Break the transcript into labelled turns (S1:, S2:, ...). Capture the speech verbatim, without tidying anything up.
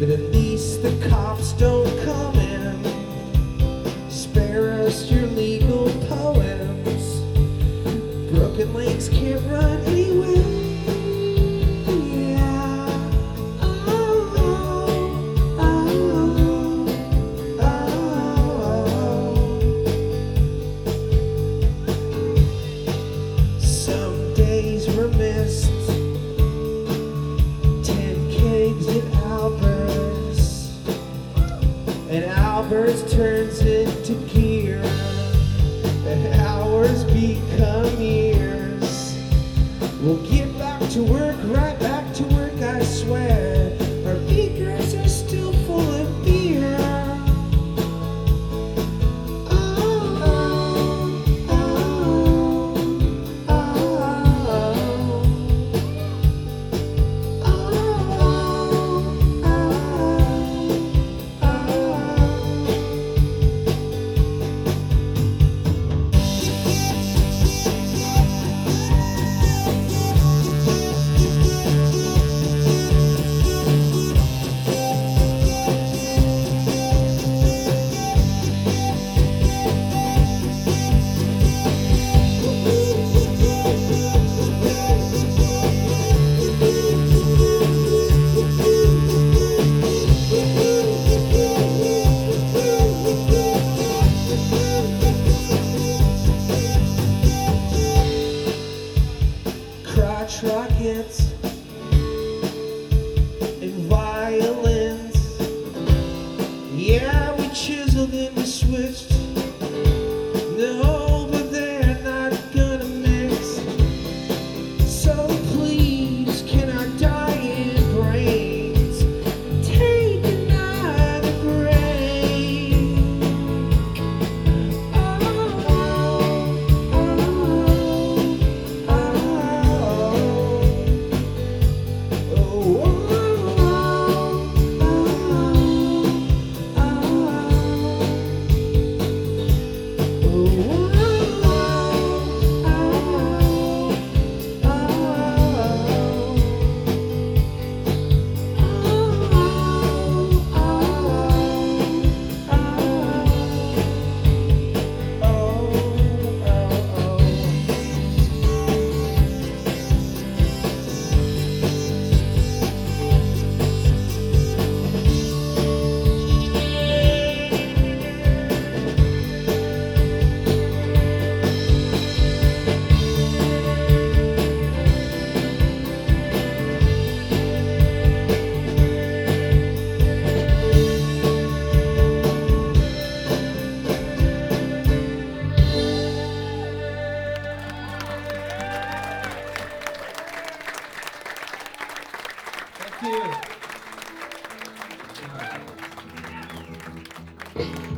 S1: but at least the cops don't come in. Spare us your legal poems. Broken legs can't run anyway. And Albert's turns into gear, and hours become years. We'll get back to work, right back to work, I swear. Our beakers are still full of beer. Oh, oh, oh, oh, rockets and violins. Yeah, we chiseled and we switched. No, but they're not gonna mix. So please, can our dying brains take another break? Oh, oh, oh, Thank you.